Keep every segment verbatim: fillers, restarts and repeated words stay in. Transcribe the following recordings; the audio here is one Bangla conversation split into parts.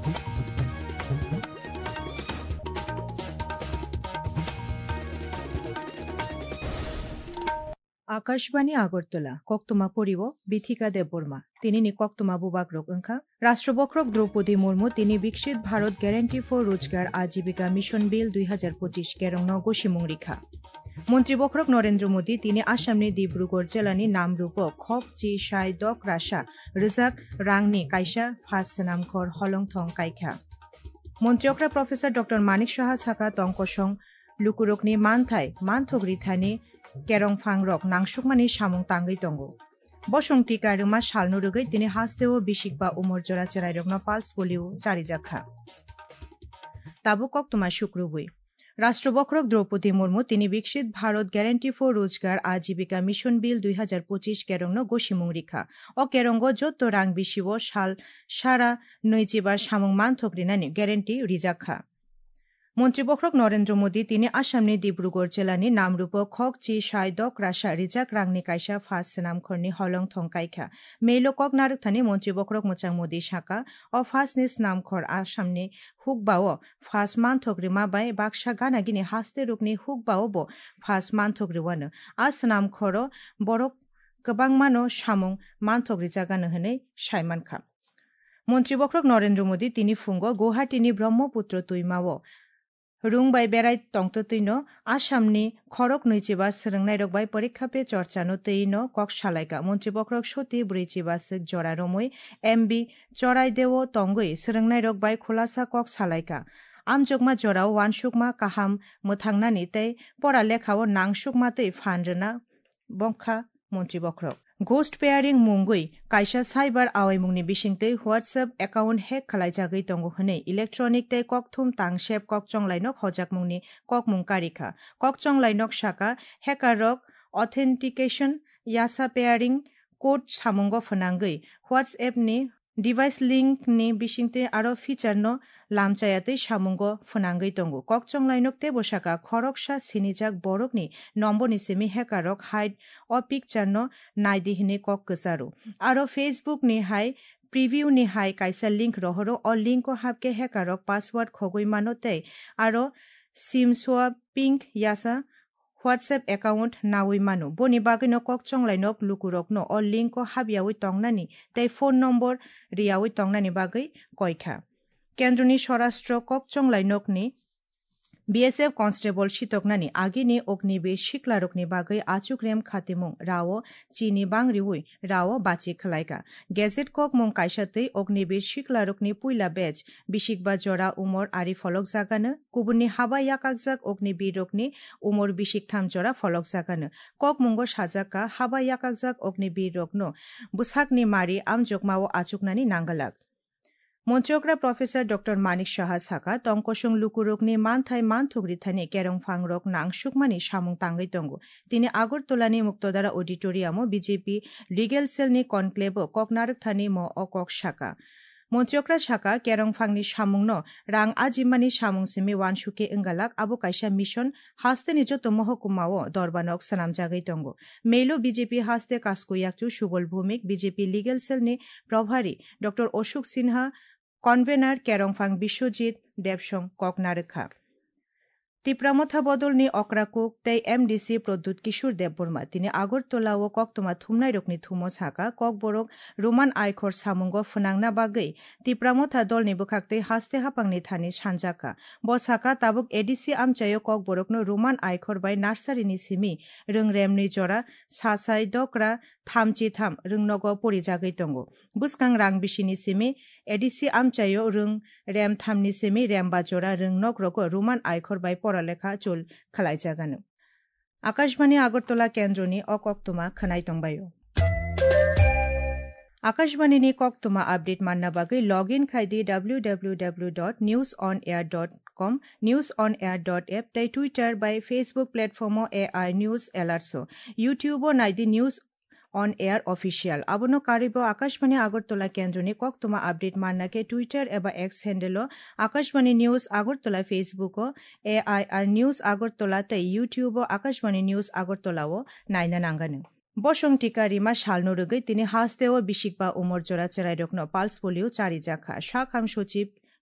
आकाशवाणी আগরতলা কক্তমা পরিব বিথিকা দেববর্মা তিনি নি কক্তমা বুবাগ্রক ওঙ্কা রাষ্ট্রবক্রক দ্রৌপদী মুর্মু তিনি বিকশিত ভারত গ্যারান্টি ফর রোজগার আজীবিকা মিশন বিল দুই হাজার পঁচিশ কেরং নগসিমুং রিখা মন্ত্রী বক্রক নরেন্দ্র মোদী তিনি আসামনি ডিব্রুগড় জেলানি নামরূপ খক চি সাই দক রাসা রিজাক রাংনি কাইসা ফাস নামখর হলংথং কাইখা মন্ত্রীকরা প্রফেসর ডক্টর মানিক সাহা সাকা তংকসং লুকুরকনি মানথাই মানথক রিথানি কেরং ফাংরক নাংসুকমানি সামুং তাঙ্গৈ তঙ্গো বসং টিকা রুমা সালনু রুগৈ তিনি হাসতেও বিশিক বা উমর জোড়া চেরাইরকন পালস পলিও চারিজাখা তাবু কক্তমা শুক্রবই রাষ্ট্রবক্রক দ্রৌপদী মুর্মু তিনি বিকশিত ভারত গ্যারান্টি ফর রোজগার আজীবিকা মিশন বিল দুই হাজার পঁচিশ কেরং গসিমুং রিখা ও কেরঙ্গ যত রাং বিশিব সাল সারা নৈজিবা সামুং মানথক রিনানি গ্যারান্টি রিজাখা মন্ত্রী বক্রক নরেন্দ্র মোদী তিনি আসামনি ডিব্রুগড় জেলানি নামরূপ খক চি সাই দক রাসা রিজাক রাংনি কাইসা ফাস নামখরনি হলং থং কাইখা মেইলো কক নারকথানি মন্ত্রী বক্রক মোচাং মোদী শাখা ও ফাস নিস নামখর আসামনি হুকবাও ফাস মানথক রিমা বাই বাক্সা গানাগিনি হাস্তে রুকনি হুকবাও ব ফাস মানথক রিওয়ানো আস নামখর বরক গোबां मानो সামুং মানথক রিজাগানো হनै সাইমানখা মন্ত্রী বক্রক নরেন্দ্র মোদী তিনি ফুঙ্গ গুয়াহাটিনি ব্রহ্মপুত্র তুইমাও রুংবাই বেড়াই তংতৈন আসামনি খরক নৈচিবা সোलोंनाय রকবাই পরীক্ষা পে চর্চানো তৈন কক সালাইকা মন্ত্রী বক্রক সতী ব্রৈচিবা সিক জরা রমই এমবি চড়াই দেও তঙ্গই সোलोंनाय রকবাই খোলাসা কক সালাইকা আমজগমা জরাও ওয়ানসুকমা কাহাম মোথাংনানি তাই পড়া লেখাও নাংসুকমা তৈ ফানরনা বংখা মন্ত্রী বক্রক ঘোস্ট পেয়ারিং মুঙ্গুই কাইসা সাইবার আওয়াইমুংনি বিশিংতৈ হোয়াটসঅ্যাপ অ্যাকাউন্ট হেক খালাইজাগৈ তঙ্গো হनै ইলেকট্রনিক তৈ ককথুম তাংশেপ ককচংলাইনক হজাকমুংনি ককমুং কারিখা ককচংলাইনক শাখা হ্যাকারক অথেন্টিকেশন ইয়াসা পেয়ারিং কোড সামুঙ্গ ফনাঙ্গৈ হোয়াটসঅ্যাপনি ডিভাইস লিঙ্কনি বিশিংতৈ আরো ফিচারন লামচায়াতৈ সামুঙ্গ ফনাঙ্গৈ তঙ্গো ককচংলাইনক তেবো শাখা খরকসা সিনিজাক বরকনি নম্বরনি সেমি হ্যাকারক হাইড অ পিকচারন নাইদিহিনি কক গসারো আরো ফেসবুক নি হাই প্রিভিউ নি হাই কাইসা লিঙ্ক রহরো অ লিঙ্ক হাবকে হ্যাকারক পাসওয়ার্ড খগৈ মানতৈ আরো সিম সোয়াপিং ইয়াসা হোয়াটসঅ্যাপ অ্যাকাউন্ট নাওই মানো বনি বাগৈনো ককচংলাইনক লুকুরকনো অ লিঙ্ক হাবিয়াওই তংনানি তাই ফোন নম্বর রিয়াওই তংনানি বাগৈ কয়খা কেন্দ্রনি স্বরাষ্ট্র ককচংলাইনকনি বিএসএফ কনস্টেবল শিতকনানি আগিনি অগ্নিবীর শিকলারকনি বাগৈ আচুকরেম খাতিমুং রাও চিনি বাংরিউই রাও বাচি খলাইকা গেজেট কক মুং কাইসাতৈ অগ্নিবীর শিকলারকনি পুইলা বেচ বিশিকবা জরা উমর আরি ফলক জাগানো কুবুনি হাবা ইয়াকাকজাক অগ্নিবীরকনি উমর বিশিকথাম জরা ফলক জাগানো কক মুঙ্গ সাজাকা হাবা ইয়াকাকজাক অগ্নিবীরকনো বুসাকনি মারি আমজগমাও আচুকনানি নাঙ্গালাক মন্ত্রকরা প্রফেসর ডক্টর মানিক সাহা সাকা তংকসং লুকুরকনি মানথাই মানথুগরিথানি কেরং ফাংরক নাংসুকমানি সামুং তাঙ্গৈ তঙ্গো তিনি আগরতলানি মুক্তধারা অডিটোরিয়ামও বিজেপি লিগেল সেলনি কনক্লেভ ককনারকথানি ম অকক শাখা মন্ত্রকরা শাখা কেরং ফাংনি সামুংন রাং আজিমানি সামুংসিমি ওয়ানসুকে ইঙ্গালাক আবু কাইসা মিশন হাস্তেনি যত মহকুমাও দরবানক সানামজাগৈ তঙ্গো মেইলো বিজেপি হাস্তে কাসকইয়াকচু সুবল ভৌমিক বিজেপি লিগেল সেলনি প্রভারী ডক্টর অশোক সিনহা কনভেনার কেরংফাং বিশ্বজিৎ দেবসং ককনারখা তিপ্রামথা বদলনি অক্রাকুক তাই এমডিসি প্রদ্যুৎ কিশোর দেববর্মা তিনি আগরতলা ও কক্তমা থুমনাই রকনি থুমো সাকা ককবরক রোমান আইখর সামুঙ্গ ফনাংনা বাগৈ তিপ্রামথা দলনি বুখাক্তৈ হাস্তে হাপাংনি থানি সানজাকা ব সাকা তাবুক এডিসি আমচাयो ককবরকনো রোমান আইখর বাই নার্সারিনি সিমি রংরেমনি জরা সাসাই দকরা থামচি থাম রংনগ পরিজাগৈ তঙ্গো বুসকাং রাং বিশিনি সিমি এডিসি আমচাयो রং রেম থামনি সিমি রেমবা জরা রংনগ রগ রোমান আইখর বাই পড়ালেখা চুল খালাইজাগানো আকাশবাণী আগরতলা কেন্দ্রনি অকক্তমা খনাই তংবায়ো আকাশবাণীনি কক্তমা আপডেট মান্না বাগৈ লগ ইন খাইদি W W W dot news on air dot com news on air dot app তাই টুইটার বাই ফেসবুক প্ল্যাটফর্মও এ আই নিউজ এলার্টসো ইউটিউবও নাইদি নিউজ অন এয়ার অফিসিয়াল আবনো কারিব আকাশবাণী আগরতলা কেন্দ্রনি কক্তমা আপডেট মান্নাকে টুইটার এবা এক্স হ্যান্ডেলও আকাশবাণী নিউজ আগরতলা ফেসবুকও A I R news Agartala তাই ইউটিউবও আকাশবাণী নিউজ আগরতলাও নাইনা নাঙ্গানো বসং টিকা রিমা সালনো রুগৈ তিনি হাসতেও বিশিকবা উমর জোড়া চেরাইরকনো পালস পোলিও চারি জাখা শাখাম সচিব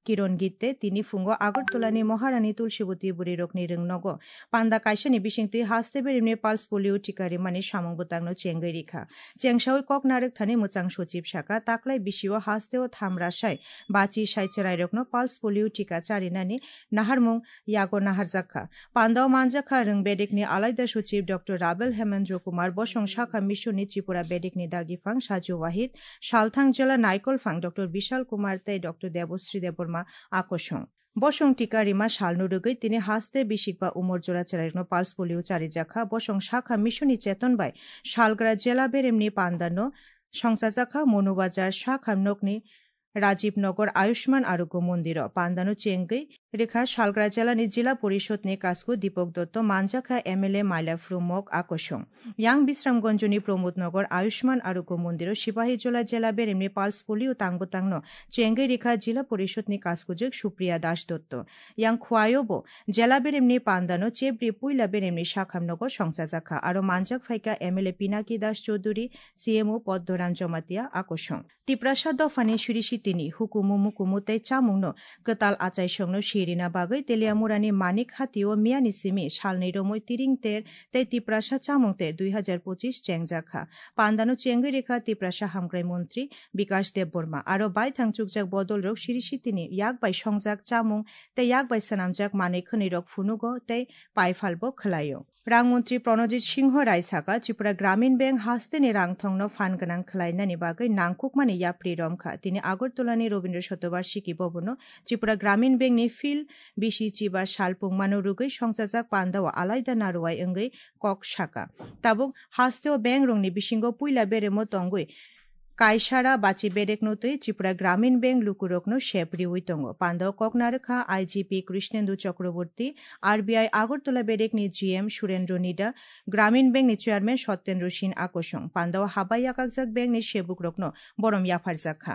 কিরণ গীতে তিনি ফুঙ্গ আগরতলানি মহারানী তুলসীবতী বুড়ি রকনি রংনগো পান্দা কাইসানি বিশিংতি হাসতে বেরিমনি পালস পোলিও টিকারি মানি সামং বুতাংনো চেঙ্গৈ রিখা চেংসাওই কক নারেক থানি মোচাং সচিব শাখা তাকলাই বিশিও হাসতেও থামরাসাই বাচি সাইচেরাই রকনো পালস পোলিও টিকা চারিনানি নাহারমুং ইয়াগো নাহারজাখা পান্দাও মানজাখা রং বেদিকনি আলাইদা সচিব ডক্টর রাবেল হেমেন্দ্র কুমার বসং শাখা মিশননি ত্রিপুরা বেদিকনি দাগিফাং সাজু ওয়াহিদ শালথাং জেলা নাইকলফাং ডক্টর বিশাল কুমার তাই ডক্টর দেবশ্রী দেববর্মা আকর্ষণ বসং টিকা রিমা শালনুরুগৈ তিনি হাসতে বিশিক বা উমর জোড়া চারাইনো পালস পোলিও চারিজাখা বসং শাখা মিশনি চেতন বাই শালগ্রা জেলা বেরেমনি পান্দানো সংসাজাখা মনুবাজার শাখা নকনি রাজীবনগর আয়ুষ্মান আরোগ্য মন্দির পান্দানো চেঙ্গৈ রেখা শালগ্রা জেলানি জেলা পরিষদ নে কাসকু দীপক দত্ত মানজাখা এমএলএ মাইলাফ্রু মক আকর্ষণ ইয়াং বিশ্রামগঞ্জনি প্রমোদনগর আয়ুষ্মান আরোগ্য মন্দির সিপাহীজলা জেলা বেরেমনি পালস পোলিও তাংবতাংন চেঙ্গৈ রেখা জেলা পরিষদ নে কাসকুজক সুপ্রিয়া দাস দত্ত ইয়াং খোয়াইবো জেলা বেরেমনি পান্দানো চেবরি পুইলা বেরেমনি শাখামনগর সংসাজাখা আরো মানজাক ফাইকা এমএলএ পিনাকি দাস চৌধুরী সিএমও পদ্মরাম জমাতিয়া আকর্ষণ তিপ্রাসা দফানি সুরিশি তিনি হুকুমু মুকুমু তাই চামুংনো কতাল আচাই সংনো শিরিনা বাগৈ তেলিয়ামুরানি মানিক হাতিও মিয়ানি সিমি শালনি রমৈ তিরিং তের তাই তিপ্রাসা চামুং তের দুই হাজার পঁচিশ চেংজাখা পান্দানো চেঙ্গৈ রেখা তিপ্রাসা হামগ্রাই মন্ত্রী বিকাশ দেববর্মা আরো বাই থাংচুকজাক বদল রক শিরিশি তিনি ইয়াক বাই সংজাক চামুং তাই ইয়াক বাই সানামজাক মাनै খনি রক ফুনুগো তাই পাইফালবো খলাইও রাংমন্ত্রী প্রণজিৎ সিংহ রায় সাকা ত্রিপুরা গ্রামীণ ব্যাংক হাস্তেনি রাংথংন ফানগানাং খলাইনানি বাগৈ নাংকুকমানি ইয়াপ্রি রমখা তিনি আগরতলানি রবীন্দ্র শতবার্ষিকী ভবন ত্রিপুরা গ্রামীণ ব্যাংকনি ফিল বিশি চিবা শালপুং মানুরুগৈ সংসাজাক পান্দাও আলাইদা নারুয়াই অঙ্গৈ কক শাখা তাবুক হাস্তেও ব্যাংক রংনি বিশিঙ্গ পুইলা বেরেমো তঙ্গৈ কাইসারা বাচি বেরেকনোতৈ ত্রিপুরা গ্রামীণ ব্যাংক লুকুরকনো শেপরি উইতঙ্গ পান্দাও ককনারেখা আইজিপি কৃষ্ণেন্দু চক্রবর্তী আরবিআই আগরতলা বেরেকনি জিএম সুরেন্দ্র নিডা গ্রামীণ ব্যাংকনি চেয়ারম্যান সত্যেন্দ্র সিন আকর্ষণ পান্দাও হাবাই আকাকজাক ব্যাংকনি সেবুক রকনো বরম ইয়াফারজাখা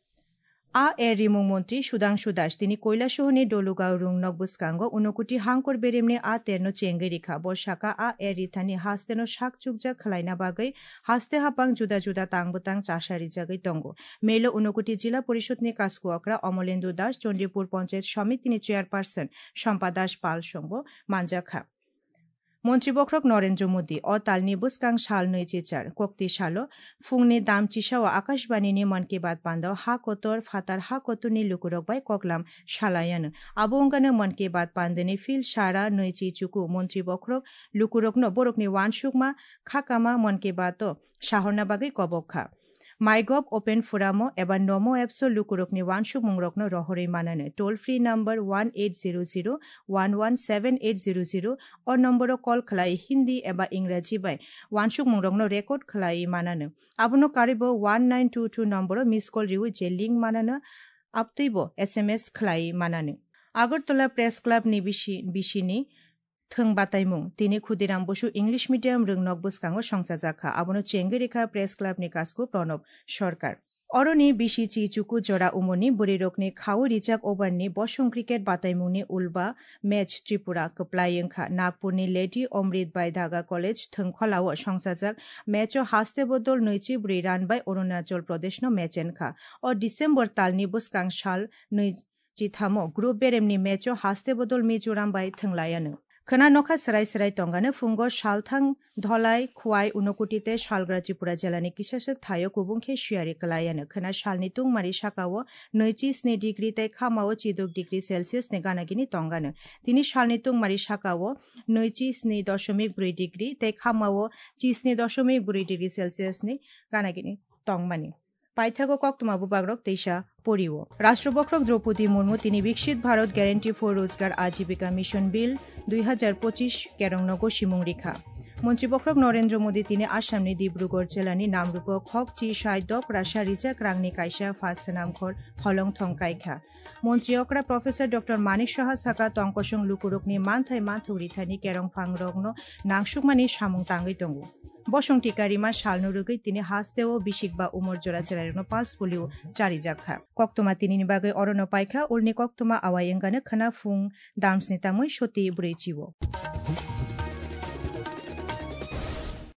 আ এর রিমুং মন্ত্রী সুধাংশু দাস তিনি কৈলাসহনি ডলুগাঁও রুং নকবুসকাঙ্গ উনকুটি হাংকর বেরেমনি আ তেরনো চেঙ্গৈ রিখা বর্ষাকা আ এর রিথানি হাস্তেনো শাক চুকজা খলাইনা বাগৈ হাস্তে হাপাং জুদা জুদা তাংবতাং চাষারি জাগৈ তঙ্গ মেলো উনকুটি জেলা পরিষদ নি কাসকুয়াকরা অমলেন্দু দাস চন্দ্রপুর পঞ্চায়েত সমিতিনি চেয়ারপারসন শম্পা দাস পাল সঙ্গ মানজাখা মন্ত্রী বক্রক নরেন্দ্র মোদী অ তালনি বুসকাং শাল নৈ চেচার কোকতি শালো ফুংনি দাম চিসাও আকাশবাণীনি মন কি বাত পান্দাও হা কতর ফাতার হা কতনি লুকুরক বাই ককলাম শালায়ানো আবঙ্গানো মন কি বাত পান্দেনি ফিল সারা নৈ চিচুকু মন্ত্রী বক্রক লুকুরকনো বরকনি ওয়ানসুকমা খাকামা মন কি বাত শাহরনা বাগৈ কবক্ষা মাইগভ ওপেন ফোরামো এবার নমো অ্যাপসো লুকুরকনি ওয়ানসুক মুংরকনো রহরে মানানো toll free number one eight zero zero one one seven eight zero zero ও নম্বরও কল খালাই হিন্দি এবা ইংরাজি বাই ওয়ানসুক মুংরকনো রেকর্ড খালাই মানানো আবনো কারিব ওয়ান নাইন টু টু নম্বরও মিস কল রিউ যে লিঙ্ক মানানো আপতৈব এস এম এস খালাই মানানো আগরতলা প্রেস ক্লাব নি বিশিনি থং বাতাইমুং তিনি ক্ষুদিরাম বসু ইংলিশ মিডিয়াম রং নকবুসকাঙ্গ সংসাজাখা আবনো চেঙ্গৈ রেখা প্রেস ক্লাব নি কাসকু প্রণব সরকার অরনি বিশি চিচুকু জোড়া উমনি বুড়িরকনি খাও রিজাক ওভারনি বসং ক্রিকেট বাতাইমুংনি উলবা ম্যাচ ত্রিপুরা কপ্লাইংখা নাগপুরনি লেডি অমৃত বাই ধাগা কলেজ থংখলাও সংসাজাক ম্যাচ হাস্তে বদল নৈচি বুড়ি রান বাই অরুণাচল প্রদেশ ন ম্যাচেনখা ও ডিসেম্বর তালনি বুসকাং শাল নৈ চিথামো গ্রুপ বেরেমনি ম্যাচ হাস্তে বদল মিজোরাম বাই থংলায়ানো খনা নখা সরাই সরাই তঙ্গানো ফুঙ্গ শালথাং ধলাই খুয়াই উনকুটিতে শালগ্রা ত্রিপুরা জেলানি কিসাসক থায়ো কুবুংখে শিয়ারি কলায়ানো খনা শালনি তুংমারি শাকাও নৈচি স্নি ডিগ্রি তাই খামাও চিদুক ডিগ্রি সেলসিয়াস নে গানাগিনি তঙ্গানো তিনি শালনি তুংমারি শাকাও নৈচি স্নি দশমিক ব্রুই ডিগ্রি তাই খামাও চিস্নি দশমিক ব্রুই ডিগ্রি সেলসিয়াস নে গানাগিনি তংমানি পাইথাগো কক্তমাবু বাগরক তেইশা পড়িও রাষ্ট্রবক্রক দ্রৌপদী মুর্মু তিনি বিকশিত ভারত গ্যারেন্টি ফর রোজগার আজীবিকা মিশন বিল দুই হাজার পঁচিশ কেরংনগো শিমুং রেখা মন্ত্রী বক্রক নরেন্দ্র মোদী তিনি আসামনি ডিব্রুগড় জেলানি নামরূপ খক চি সাইদক রাশা রিজাক রাংনি কাইসা ফাসনামঘর হলং থং কাইখা মন্ত্রী অকরা প্রফেসর ডক্টর মানিক সাহা সাকা তংকসং লুকুরকনি মানথাই মানথুক রিথানি কেরং ফাংরগ্ন নাংসুকমানি সামুং তাঙ্গৈ তঙ্গু বসং টিকারিমা শালনুরুগৈ তিনি হাসতেও বিশিক বা উমর জোড়া চেরাইনো পালস পোলিও চারিজাখা কক্তমা তিনি বাগৈ অরণ্য পাইখা উলনি কক্তমা আওয়াইঙ্গানো খানা ফুং দামসনি তামৈ সতী ব্রৈচিও